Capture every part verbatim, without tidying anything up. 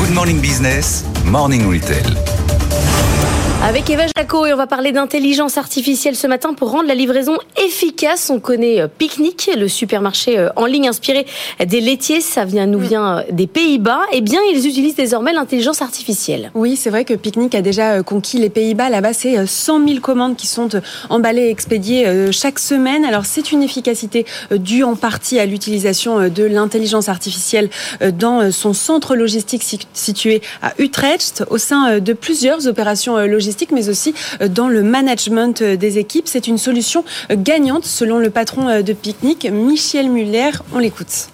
Good Morning Business, Morning Retail. Avec Eva Jaco, et on va parler d'intelligence artificielle ce matin pour rendre la livraison efficace. On connaît Picnic, le supermarché en ligne inspiré des laitiers. Ça vient, nous vient des Pays-Bas. Eh bien, ils utilisent désormais l'intelligence artificielle. Oui, c'est vrai que Picnic a déjà conquis les Pays-Bas. Là-bas, c'est cent mille commandes qui sont emballées et expédiées chaque semaine. Alors, c'est une efficacité due en partie à l'utilisation de l'intelligence artificielle dans son centre logistique situé à Utrecht, au sein de plusieurs opérations logistiques, mais aussi dans le management des équipes. C'est une solution gagnante selon le patron de Picnic, Michel Muller. On l'écoute.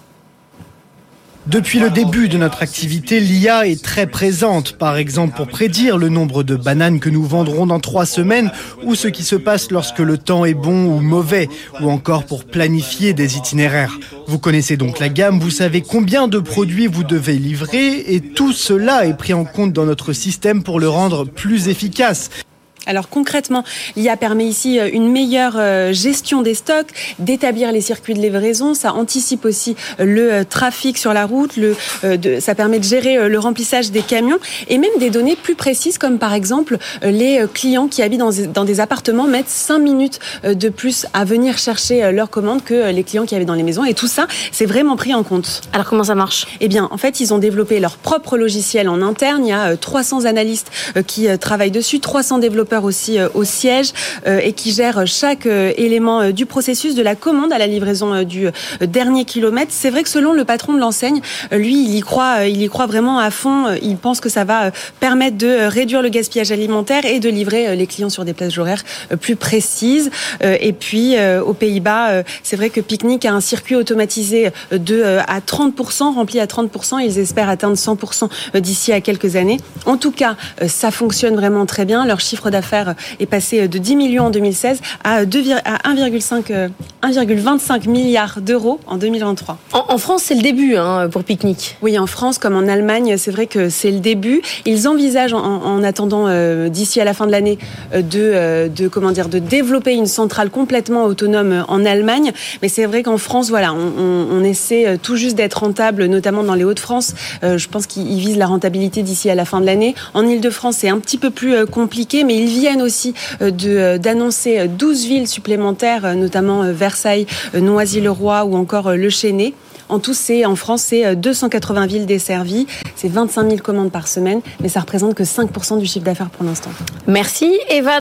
Depuis le début de notre activité, l'I A est très présente, par exemple pour prédire le nombre de bananes que nous vendrons dans trois semaines ou ce qui se passe lorsque le temps est bon ou mauvais, ou encore pour planifier des itinéraires. Vous connaissez donc la gamme, vous savez combien de produits vous devez livrer et tout cela est pris en compte dans notre système pour le rendre plus efficace. Alors concrètement, l'I A permet ici une meilleure gestion des stocks, d'établir les circuits de livraison. Ça anticipe aussi le trafic sur la route. Le, de, ça permet de gérer le remplissage des camions et même des données plus précises, comme par exemple les clients qui habitent dans, dans des appartements mettent cinq minutes de plus à venir chercher leur commande que les clients qui habitent dans les maisons. Et tout ça, c'est vraiment pris en compte. Alors comment ça marche ? Eh bien, en fait, ils ont développé leur propre logiciel en interne. Il y a trois cents analystes qui travaillent dessus, trois cents développeurs aussi au siège euh, et qui gère chaque euh, élément euh, du processus de la commande à la livraison euh, du euh, dernier kilomètre. C'est vrai que selon le patron de l'enseigne, euh, lui, il y croit, euh, il y croit vraiment à fond. Euh, il pense que ça va euh, permettre de euh, réduire le gaspillage alimentaire et de livrer euh, les clients sur des plages horaires euh, plus précises. Euh, et puis, euh, aux Pays-Bas, euh, c'est vrai que Picnic a un circuit automatisé de euh, à trente pour cent, rempli à trente pour cent. Ils espèrent atteindre cent pour cent d'ici à quelques années. En tout cas, euh, ça fonctionne vraiment très bien. Leur chiffre d'affaires est passé de dix millions en deux mille seize à un virgule vingt-cinq milliards d'euros en deux mille vingt-trois. En, en France, c'est le début hein, pour Picnic. Oui, en France comme en Allemagne, c'est vrai que c'est le début. Ils envisagent, en, en attendant euh, d'ici à la fin de l'année, euh, de, euh, de comment dire, de développer une centrale complètement autonome en Allemagne. Mais c'est vrai qu'en France, voilà, on, on, on essaie tout juste d'être rentable, notamment dans les Hauts-de-France. Euh, je pense qu'ils visent la rentabilité d'ici à la fin de l'année. En Île-de-France, c'est un petit peu plus euh, compliqué, mais ils viennent aussi de, d'annoncer douze villes supplémentaires, notamment Versailles, Noisy-le-Roi ou encore Le Chesnay. En tout, c'est, en France, c'est deux cent quatre-vingts villes desservies. C'est vingt-cinq mille commandes par semaine, mais ça représente que cinq pour cent du chiffre d'affaires pour l'instant. Merci Eva.